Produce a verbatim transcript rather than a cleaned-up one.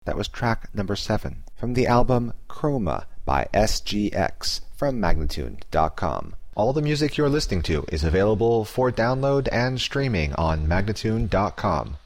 That was track number seven from the album Chroma by S G X from Magnatune dot com. All the music you're listening to is available for download and streaming on Magnatune dot com.